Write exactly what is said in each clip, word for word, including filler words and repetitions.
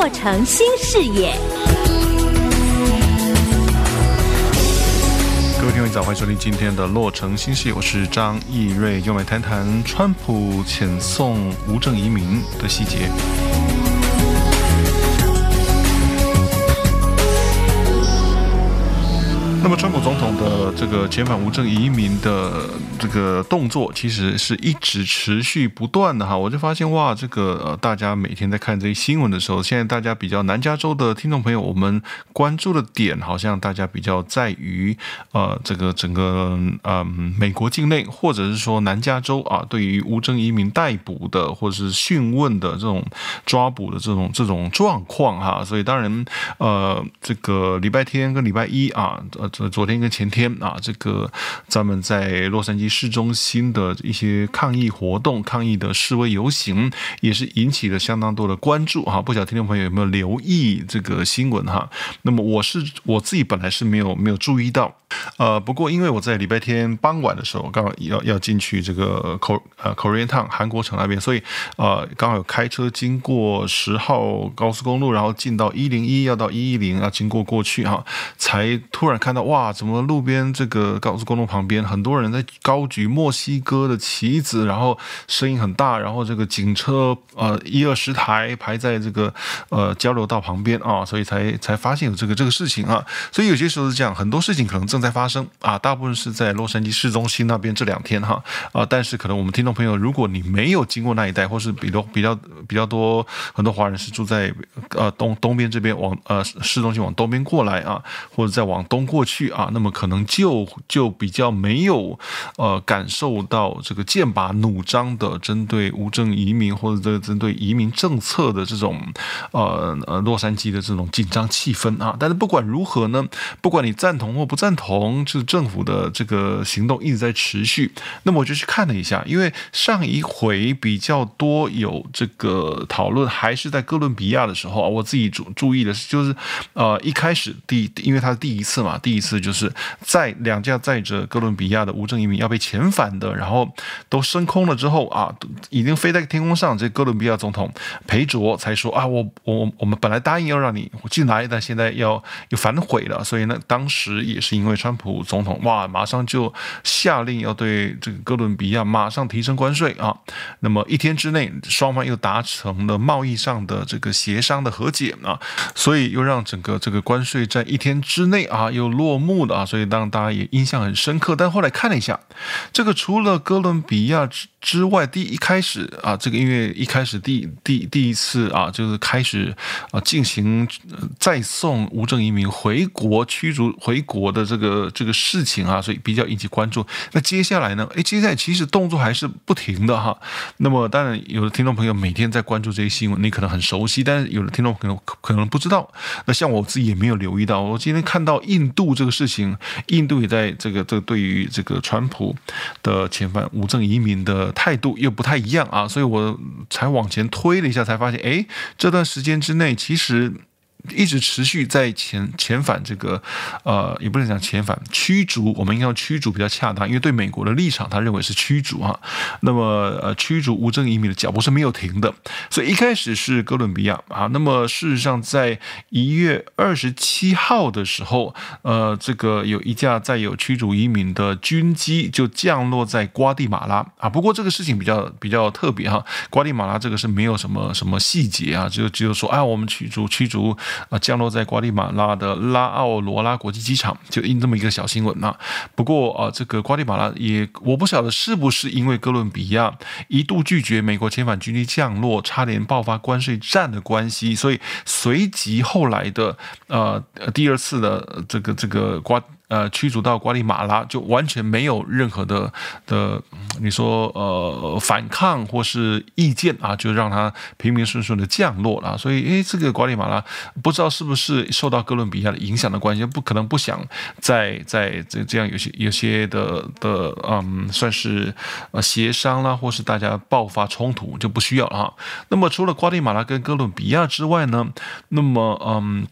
洛城新视野。 各位听众早，欢迎收听今天的洛城新视野，我是张义瑞，用来谈谈川普遣送无证移民的细节。那么，川普总统的这个遣返无证移民的这个动作，其实是一直持续不断的哈。我就发现哇，这个呃，大家每天在看这些新闻的时候，现在大家比较南加州的听众朋友，我们关注的点好像大家比较在于呃这个整个呃美国境内，或者是说南加州啊，对于无证移民逮捕的或者是讯问的这种抓捕的这种这种状况哈。所以当然呃，这个礼拜天跟礼拜一啊，呃。昨天跟前天啊，这个咱们在洛杉矶市中心的一些抗议活动、抗议的示威游行，也是引起了相当多的关注哈。不晓得听众朋友有没有留意这个新闻哈？那么我是我自己本来是没有没有注意到，呃，不过因为我在礼拜天傍晚的时候刚好要要进去这个 Korea 呃 Korean Town 韩国城那边，所以呃刚好有开车经过十号高速公路，然后进到一零一要到一一零要经过过去哈，才突然看到。哇，怎么路边这个高速公路旁边很多人在高举墨西哥的旗子，然后声音很大，然后这个警车呃一二十台排在这个呃交流道旁边啊，所以才才发现有这个这个事情啊。所以有些时候是这样，很多事情可能正在发生啊，大部分是在洛杉矶市中心那边这两天哈啊，但是可能我们听众朋友，如果你没有经过那一带，或是比较比较比较多很多华人是住在呃东东边这边往呃市中心往东边过来啊，或者再往东过去。啊，那么可能就就比较没有呃感受到这个剑拔弩张的针对无证移民或者这个针对移民政策的这种呃呃洛杉矶的这种紧张气氛啊。但是不管如何呢，不管你赞同或不赞同，就是政府的这个行动一直在持续。那么我就去看了一下，因为上一回比较多有这个讨论，还是在哥伦比亚的时候啊，我自己注注意的是，就是呃一开始第因为它是第一次嘛，第一次。就是在两架载着哥伦比亚的无证移民要被遣返的，然后都升空了之后啊，已经飞在天空上，这哥伦比亚总统裴卓才说啊，我我我们本来答应要让你进来，但现在要又反悔了，所以呢，当时也是因为川普总统哇，马上就下令要对这个哥伦比亚马上提升关税啊，那么一天之内双方又达成了贸易上的这个协商的和解啊，所以又让整个这个关税在一天之内啊又落幕的啊，所以让大家也印象很深刻。但后来看了一下，这个除了哥伦比亚之之外，第一开始啊，这个因为一开始第第第一次啊，就是开始啊进行再送无证移民回国驱逐回国的这个这个事情啊，所以比较引起关注。那接下来呢？哎，接下来其实动作还是不停的哈。那么当然，有的听众朋友每天在关注这些新闻，你可能很熟悉，但是有的听众可能可能不知道。那像我自己也没有留意到，我今天看到印度这个事情，印度也在这个这个对于这个川普的遣返无证移民的态度又不太一样啊，所以我才往前推了一下，才发现，哎，这段时间之内其实。一直持续在遣遣返这个，呃，也不能讲遣返，驱逐，我们应该用驱逐比较恰当，因为对美国的立场，他认为是驱逐啊。那么，呃，驱逐无证移民的脚步是没有停的，所以一开始是哥伦比亚啊。那么事实上，在一月二十七号的时候，呃，这个有一架载有驱逐移民的军机就降落在瓜地马拉啊。不过这个事情比较比较特别哈，瓜地马拉这个是没有什么什么细节啊，就只有说，啊，我们驱逐驱逐。啊，降落在瓜地马拉的拉奥罗拉国际机场，就印这么一个小新闻啊。不过啊，这个瓜地马拉也，我不晓得是不是因为哥伦比亚一度拒绝美国遣返军机降落，差点爆发关税战的关系，所以随即后来的呃第二次的这个这个瓜。呃，驱逐到瓜地马拉就完全没有任何的的，你说呃反抗或是意见啊，就让他平平顺顺的降落了。所以，诶，这个瓜地马拉不知道是不是受到哥伦比亚的影响的关系，不可能不想在在这这样有些有些的的嗯，算是呃协商啦，或是大家爆发冲突就不需要了哈。那么除了瓜地马拉跟哥伦比亚之外呢，那么嗯。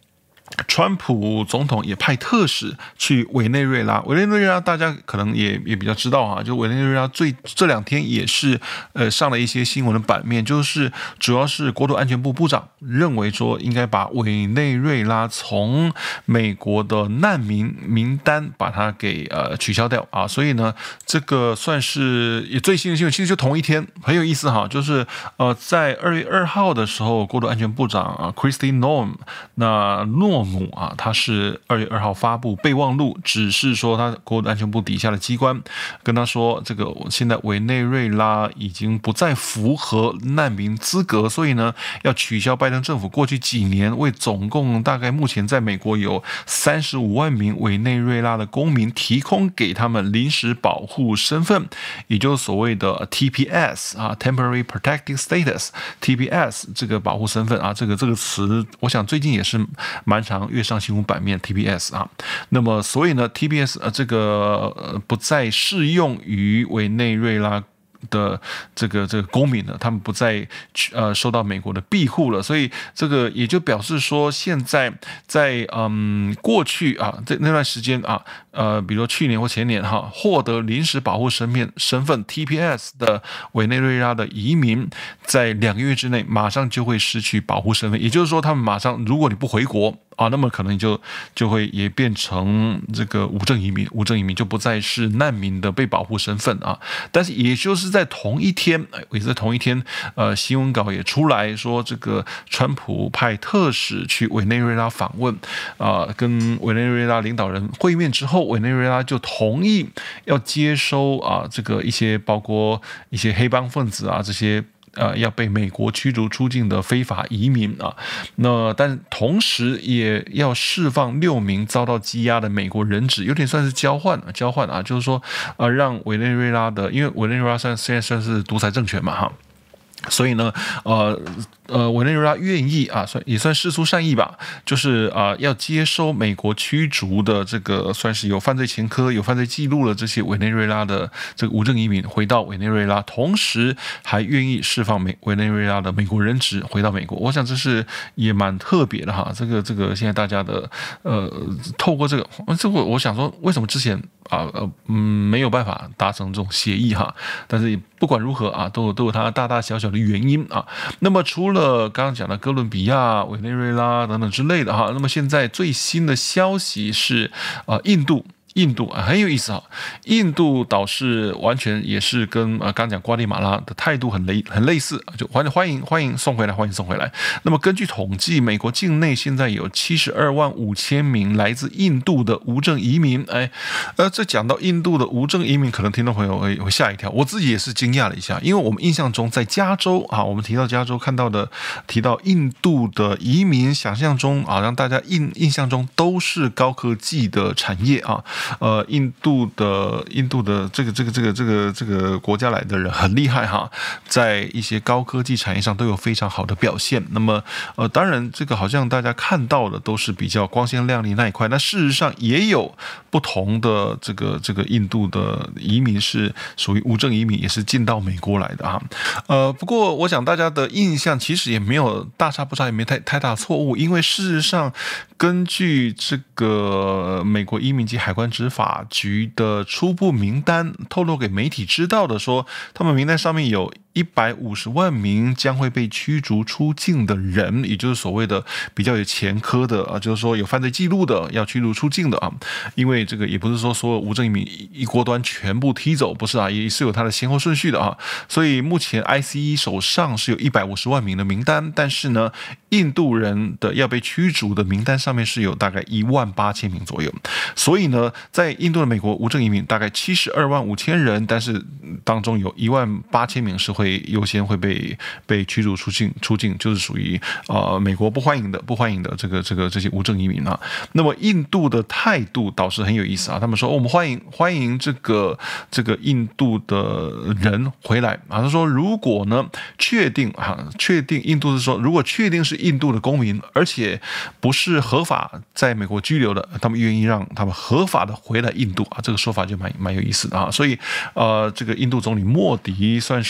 川普总统也派特使去委内瑞拉，委内瑞拉大家可能也也比较知道啊，就委内瑞拉最这两天也是呃上了一些新闻的版面，就是主要是国土安全部部长认为说应该把委内瑞拉从美国的难民名单把它给呃取消掉啊，所以呢，这个算是也最新的新闻，其实就同一天，很有意思哈，就是呃在二月二号的时候，国土安全部长啊 Kristi Noem 那诺姆啊，他是二月二号发布备忘录，指示说他国土安全部底下的机关跟他说，这个现在委内瑞拉已经不再符合难民资格，所以呢要取消拜登政府过去几年为总共大概目前在美国有三十五万名委内瑞拉的公民提供给他们临时保护身份，也就是所谓的 T P S 啊 Temporary Protected Status T P S 这个保护身份啊，这个这个词我想最近也是蛮常越上新闻版面 T P S 啊，那么所以呢 T P S 呃这个呃不再适用于委内瑞拉的这个这个公民呢，他们不再呃受到美国的庇护了，所以这个也就表示说，现在在嗯过去啊这那段时间啊呃，比如说去年或前年哈，获得临时保护身份身份 T P S 的委内瑞拉的移民，在两个月之内马上就会失去保护身份，也就是说，他们马上如果你不回国啊，那么可能就就会也变成这个无证移民，无证移民就不再是难民的被保护身份啊。但是也就是在同一天，也是在同一天，呃，新闻稿也出来说，这个川普派特使去委内瑞拉访问，啊、呃，跟委内瑞拉领导人会面之后，委内瑞拉就同意要接收啊、呃，这个一些包括一些黑帮分子啊这些。呃，要被美国驱逐出境的非法移民啊，那但同时也要释放六名遭到羁押的美国人质，有点算是交换交换啊，就是说，呃，让委内瑞拉的，因为委内瑞拉算现在算是独裁政权嘛，哈。所以呢，呃呃，委内瑞拉愿意啊，算也算释出善意吧，就是啊、呃，要接收美国驱逐的这个算是有犯罪前科、有犯罪记录的这些委内瑞拉的这个无证移民回到委内瑞拉，同时还愿意释放美委内瑞拉的美国人质回到美国。我想这是也蛮特别的哈。这个这个现在大家的呃，透过这个，这个我想说，为什么之前啊呃嗯没有办法达成这种协议哈？但是不管如何啊，都有都有它大大小小的原因啊。那么除了刚刚讲的哥伦比亚、委内瑞拉等等之类的哈，那么现在最新的消息是啊、呃，印度。印度啊很有意思啊，印度倒是完全也是跟呃刚讲瓜地马拉的态度很类很类似，就欢欢迎欢迎送回来，欢迎送回来。那么根据统计，美国境内现在有七十二万五千名来自印度的无证移民。哎，呃，这讲到印度的无证移民，可能听众朋友会会吓一跳，我自己也是惊讶了一下，因为我们印象中在加州啊，我们提到加州看到的提到印度的移民，想象中啊让大家印印象中都是高科技的产业啊。呃，印度的印度的这个这个这个这个这个国家来的人很厉害哈，在一些高科技产业上都有非常好的表现。那么呃，当然这个好像大家看到的都是比较光鲜亮丽那一块，那事实上也有不同的这个这个印度的移民是属于无证移民，也是进到美国来的哈。呃，不过我想大家的印象其实也没有大差不差，也没太太大错误，因为事实上根据这个美国移民及海关执法局的初步名单透露给媒体知道的说，他们名单上面有一百五十万名将会被驱逐出境的人，也就是所谓的比较有前科的啊，就是说有犯罪记录的要驱逐出境的啊。因为这个也不是说所有无证移民一锅端全部踢走，不是啊，也是有它的先后顺序的啊。所以目前 I C E 手上是有一百五十万名的名单，但是呢，印度人的要被驱逐的名单上面是有大概一万八千名左右。所以呢，在印度的美国无证移民大概七十二万五千人，但是当中有一万八千名是会优先会被被驱逐出境，出境就是属于呃美国不欢迎的不欢迎的这个这个这些无证移民啊。那么印度的态度倒是很有意思啊，他们说、哦、我们欢迎欢迎这个这个印度的人回来啊。他说如果呢确定啊确定印度是说如果确定是印度的公民，而且不是合法在美国居留的，他们愿意让他们合法的回来印度啊。这个说法就蛮蛮有意思的啊。所以呃这个印度总理莫迪算是反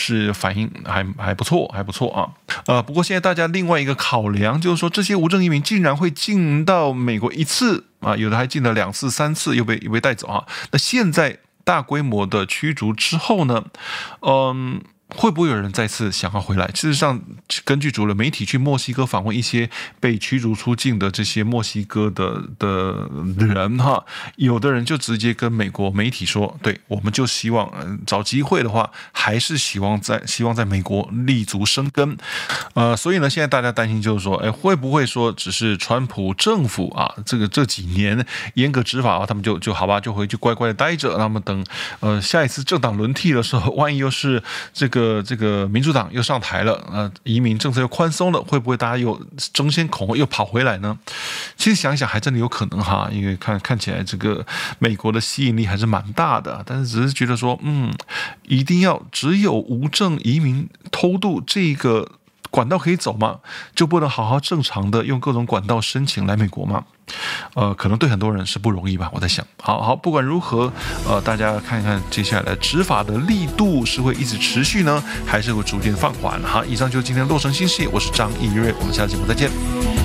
反应还还不错，还不错啊。呃，不过现在大家另外一个考量就是说，这些无证移民竟然会进到美国一次啊，有的还进了两次、三次，又被又被带走啊。那现在大规模的驱逐之后呢，嗯。会不会有人再次想要回来？事实上，根据主流媒体去墨西哥访问一些被驱逐出境的这些墨西哥的的人哈，有的人就直接跟美国媒体说：“对，我们就希望、呃、找机会的话，还是希望在希望在美国立足生根。”呃，所以呢，现在大家担心就是说，哎，会不会说只是川普政府啊，这个这几年严格执法啊，他们就就好吧，就回去乖乖的待着，那么等呃下一次政党轮替的时候，万一又是这个。这个这个民主党又上台了，呃，移民政策又宽松了，会不会大家又争先恐后又跑回来呢？其实想一想，还真的有可能哈，因为看看起来这个美国的吸引力还是蛮大的，但是只是觉得说，嗯，一定要只有无证移民偷渡这个管道可以走吗？就不能好好正常的用各种管道申请来美国吗？呃，可能对很多人是不容易吧，我在想。好好，不管如何，呃，大家看看接下来执法的力度是会一直持续呢，还是会逐渐放缓？哈，以上就是今天的洛城新视野，我是张义瑞，我们下期节目再见。